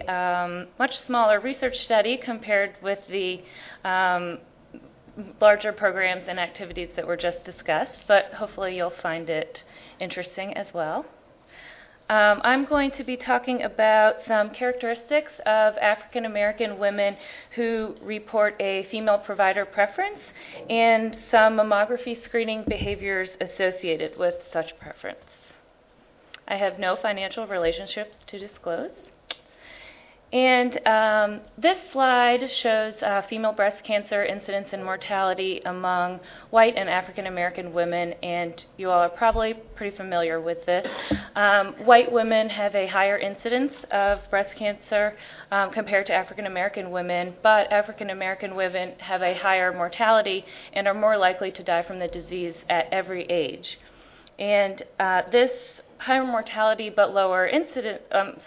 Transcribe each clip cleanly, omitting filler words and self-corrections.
much smaller research study compared with the larger programs and activities that were just discussed, but hopefully you'll find it interesting as well. I'm going to be talking about some characteristics of African American women who report a female provider preference and some mammography screening behaviors associated with such preference. I have no financial relationships to disclose. And this slide shows female breast cancer incidence and mortality among white and African American women, and you all are probably pretty familiar with this. White women have a higher incidence of breast cancer compared to African American women, but African American women have a higher mortality and are more likely to die from the disease at every age. And this higher mortality but lower incidence,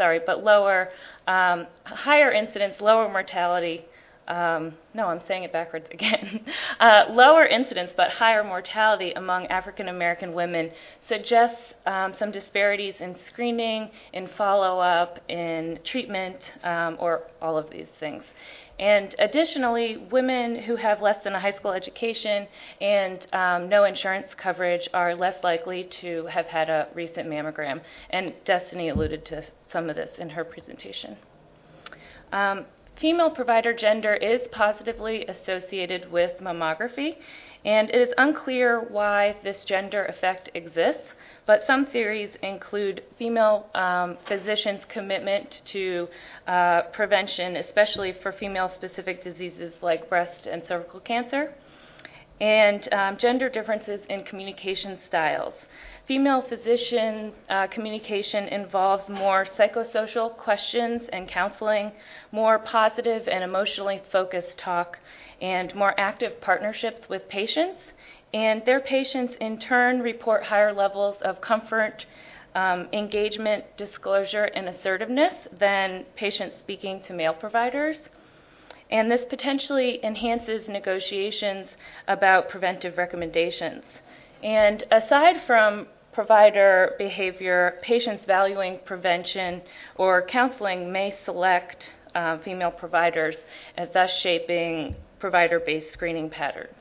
higher incidence, lower mortality, no, I'm saying it backwards again. Lower incidence but higher mortality among African American women suggests some disparities in screening, in follow-up, in treatment, or all of these things. And additionally, women who have less than a high school education and no insurance coverage are less likely to have had a recent mammogram. And Destiny alluded to some of this in her presentation. Female provider gender is positively associated with mammography, and it is unclear why this gender effect exists, but some theories include female physicians' commitment to prevention, especially for female-specific diseases like breast and cervical cancer, and gender differences in communication styles. Female physician communication involves more psychosocial questions and counseling, more positive and emotionally focused talk, and more active partnerships with patients. And their patients, in turn, report higher levels of comfort, engagement, disclosure, and assertiveness than patients speaking to male providers. And this potentially enhances negotiations about preventive recommendations. And aside from provider behavior, patients valuing prevention or counseling may select female providers, thus shaping provider-based screening patterns.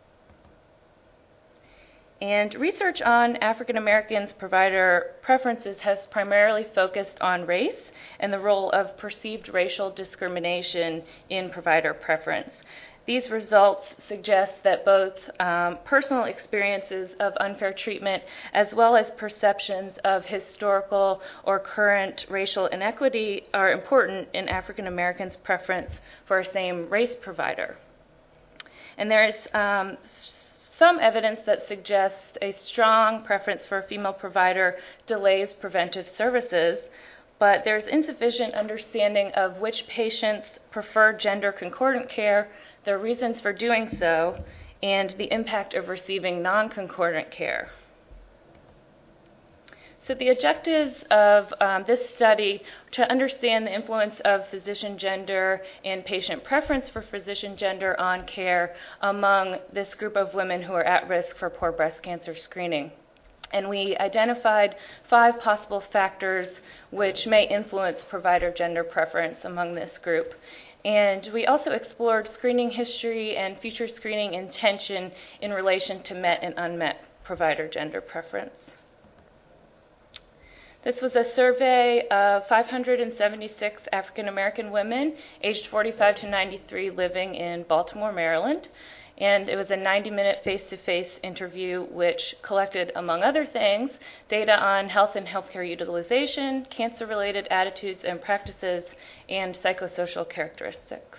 And research on African Americans' provider preferences has primarily focused on race and the role of perceived racial discrimination in provider preference. These results suggest that both personal experiences of unfair treatment as well as perceptions of historical or current racial inequity are important in African Americans' preference for a same race provider. And there is some evidence that suggests a strong preference for a female provider delays preventive services, but there's insufficient understanding of which patients prefer gender concordant care, their reasons for doing so, and the impact of receiving non-concordant care. So the objectives of this study to understand the influence of physician gender and patient preference for physician gender on care among this group of women who are at risk for poor breast cancer screening. And we identified 5 possible factors which may influence provider gender preference among this group. And we also explored screening history and future screening intention in relation to met and unmet provider gender preference. This was a survey of 576 African American women aged 45 to 93 living in Baltimore, Maryland. And it was a 90-minute face-to-face interview which collected, among other things, data on health and healthcare utilization, cancer-related attitudes and practices, and psychosocial characteristics.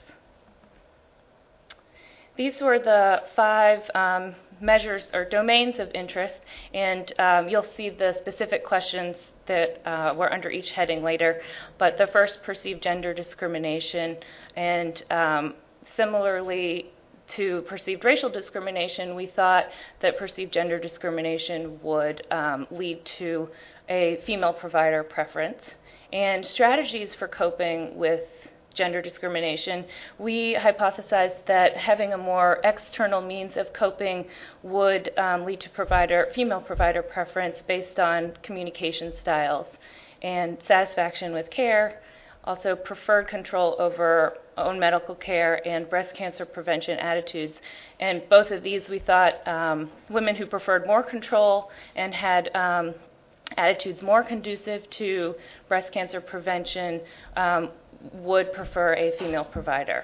These were the 5 measures or domains of interest, and you'll see the specific questions that were under each heading later. But the first, perceived gender discrimination, and similarly to perceived racial discrimination, we thought that perceived gender discrimination would lead to a female provider preference. And strategies for coping with gender discrimination, we hypothesized that having a more external means of coping would lead to female provider preference based on communication styles and satisfaction with care, also preferred control over own medical care, and breast cancer prevention attitudes. And both of these, we thought women who preferred more control and had attitudes more conducive to breast cancer prevention would prefer a female provider.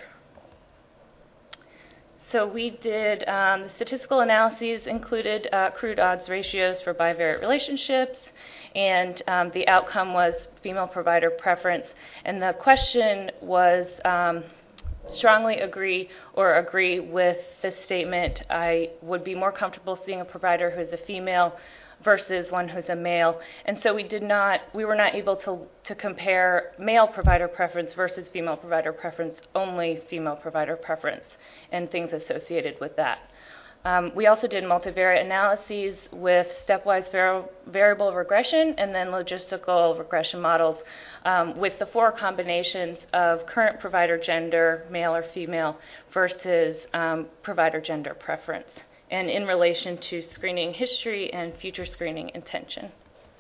So we did, the statistical analyses included crude odds ratios for bivariate relationships, and the outcome was female provider preference. And the question was strongly agree or agree with the statement, I would be more comfortable seeing a provider who's a female versus one who's a male. And so we were not able to compare male provider preference versus female provider preference, only female provider preference and things associated with that. We also did multivariate analyses with stepwise variable regression and then logistical regression models with the 4 combinations of current provider gender, male or female, versus provider gender preference, and in relation to screening history and future screening intention.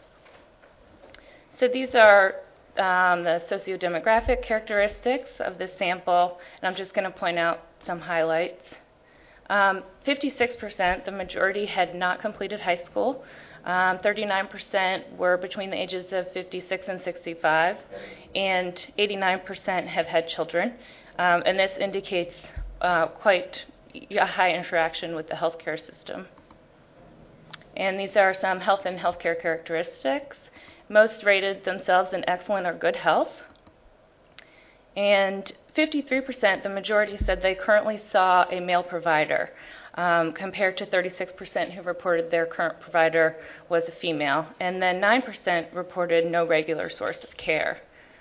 So these are the sociodemographic characteristics of the sample, and I'm just going to point out some highlights. 56%, the majority, had not completed high school. 39% were between the ages of 56 and 65, and 89% have had children. And this indicates quite a high interaction with the healthcare system. And these are some health and healthcare characteristics. Most rated themselves in excellent or good health. And 53%, the majority, said they currently saw a male provider, compared to 36% who reported their current provider was a female. And then 9% reported no regular source of care.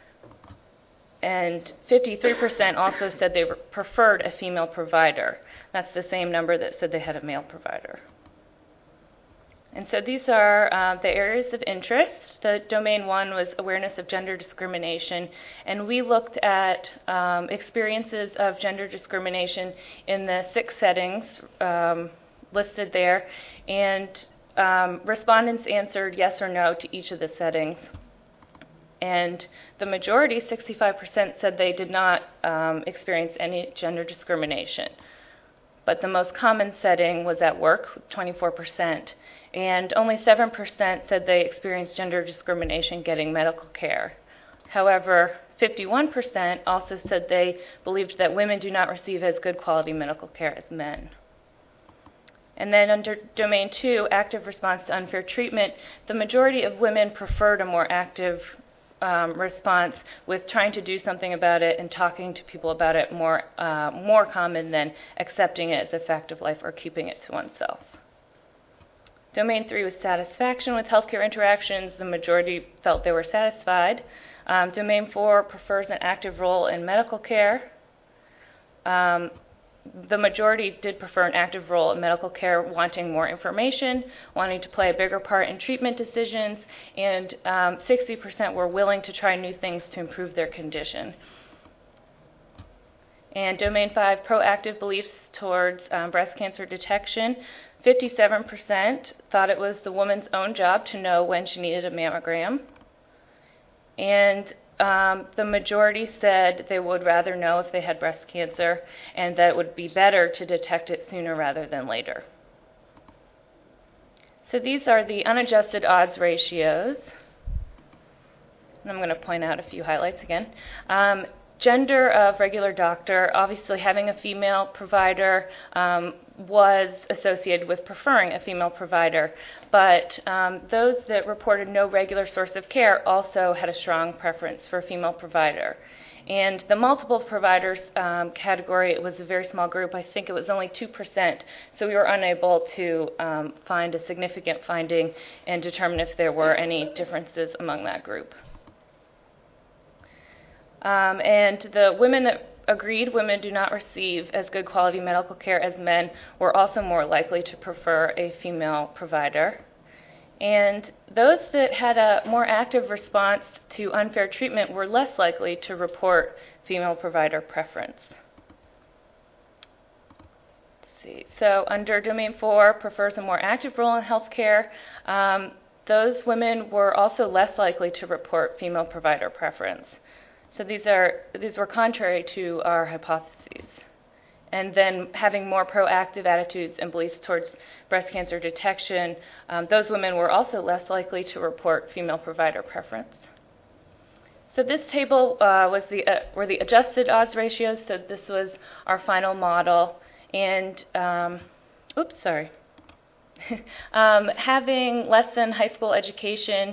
And 53% also said they preferred a female provider. That's the same number that said they had a male provider. And so these are the areas of interest. The domain 1 was awareness of gender discrimination, and we looked at experiences of gender discrimination in the 6 settings listed there, and respondents answered yes or no to each of the settings. And the majority, 65%, said they did not experience any gender discrimination. But the most common setting was at work, 24%, and only 7% said they experienced gender discrimination getting medical care. However, 51% also said they believed that women do not receive as good quality medical care as men. And then under domain 2, active response to unfair treatment, the majority of women preferred a more active response, with trying to do something about it and talking to people about it more common than accepting it as a fact of life or keeping it to oneself. Domain 3 was satisfaction with healthcare interactions. The majority felt they were satisfied. Domain 4 prefers an active role in medical care. The majority did prefer an active role in medical care, wanting more information, wanting to play a bigger part in treatment decisions, and 60% were willing to try new things to improve their condition. And domain 5, proactive beliefs towards breast cancer detection. 57% thought it was the woman's own job to know when she needed a mammogram. And the majority said they would rather know if they had breast cancer, and that it would be better to detect it sooner rather than later. So these are the unadjusted odds ratios. And I'm going to point out a few highlights again. Gender of regular doctor, obviously having a female provider was associated with preferring a female provider, but those that reported no regular source of care also had a strong preference for a female provider. And the multiple providers category, it was a very small group. I think it was only 2%, so we were unable to find a significant finding and determine if there were any differences among that group. And the women that agreed women do not receive as good quality medical care as men were also more likely to prefer a female provider. And those that had a more active response to unfair treatment were less likely to report female provider preference. Let's see. So under domain 4, prefers a more active role in healthcare. Those women were also less likely to report female provider preference. So these were contrary to our hypotheses. And then having more proactive attitudes and beliefs towards breast cancer detection, those women were also less likely to report female provider preference. So this table were the adjusted odds ratios. So this was our final model. And, having less than high school education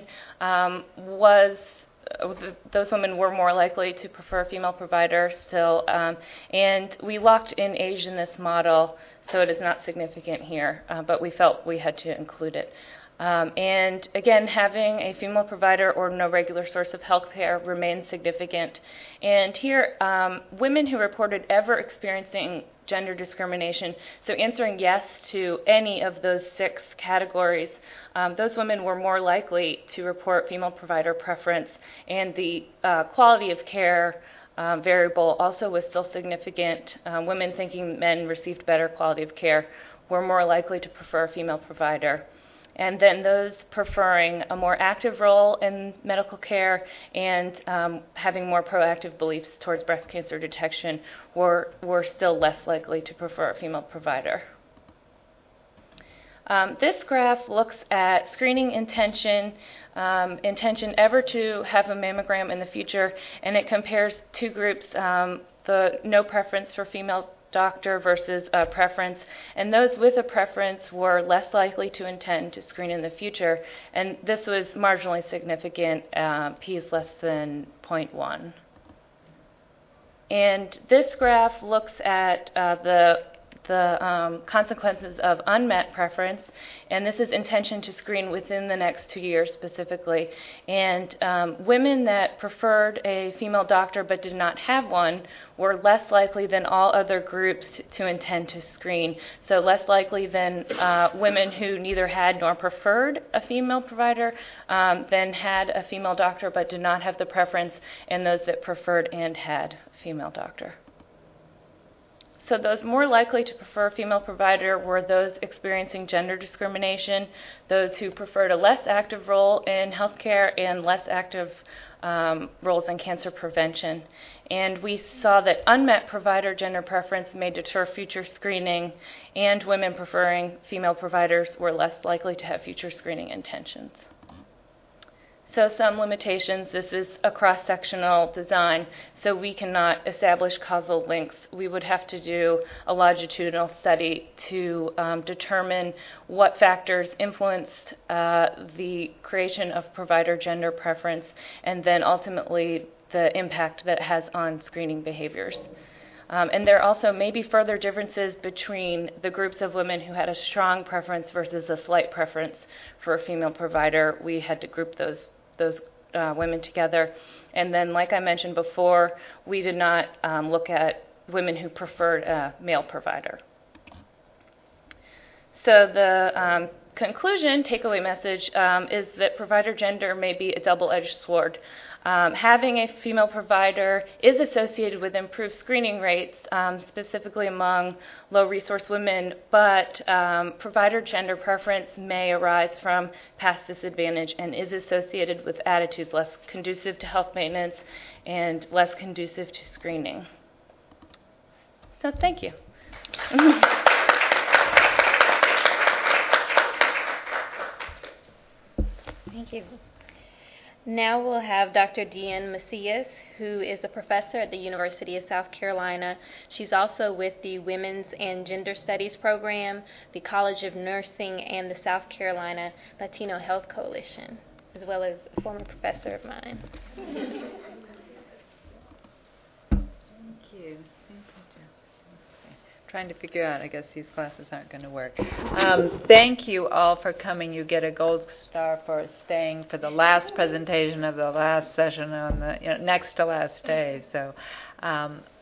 those women were more likely to prefer a female provider still. And we locked in age in this model, so it is not significant here, but we felt we had to include it. And again, having a female provider or no regular source of health care remains significant. And here, women who reported ever experiencing gender discrimination, so answering yes to any of those 6 categories, those women were more likely to report female provider preference, and the quality of care variable also was still significant. Women thinking men received better quality of care were more likely to prefer a female provider. And then those preferring a more active role in medical care and having more proactive beliefs towards breast cancer detection were still less likely to prefer a female provider. This graph looks at screening intention ever to have a mammogram in the future, and it compares 2 groups, the no preference for female doctor versus a preference, and those with a preference were less likely to intend to screen in the future, and this was marginally significant, p is less than 0.1. And this graph looks at the consequences of unmet preference, and this is intention to screen within the next 2 years specifically. And women that preferred a female doctor but did not have one were less likely than all other groups to intend to screen. So less likely than women who neither had nor preferred a female provider, then had a female doctor but did not have the preference, and those that preferred and had a female doctor. So those more likely to prefer a female provider were those experiencing gender discrimination, those who preferred a less active role in healthcare and less active roles in cancer prevention. And we saw that unmet provider gender preference may deter future screening, and women preferring female providers were less likely to have future screening intentions. So some limitations. This is a cross-sectional design, so we cannot establish causal links. We would have to do a longitudinal study to determine what factors influenced the creation of provider gender preference, and then ultimately the impact that it has on screening behaviors. And there also may be further differences between the groups of women who had a strong preference versus a slight preference for a female provider. We had to group those women together. And then, like I mentioned before, we did not look at women who preferred a male provider. So the conclusion, takeaway message, is that provider gender may be a double-edged sword. Having a female provider is associated with improved screening rates, specifically among low-resource women, but provider gender preference may arise from past disadvantage and is associated with attitudes less conducive to health maintenance and less conducive to screening. So thank you. Thank you. Now we'll have Dr. Deanne Macias, who is a professor at the University of South Carolina. She's also with the Women's and Gender Studies program, the College of Nursing, and the South Carolina Latino Health Coalition, as well as a former professor of mine. Thank you. Trying to figure out, I guess these classes aren't going to work. Thank you all for coming. You get a gold star for staying for the last presentation of the last session on the next to last day. So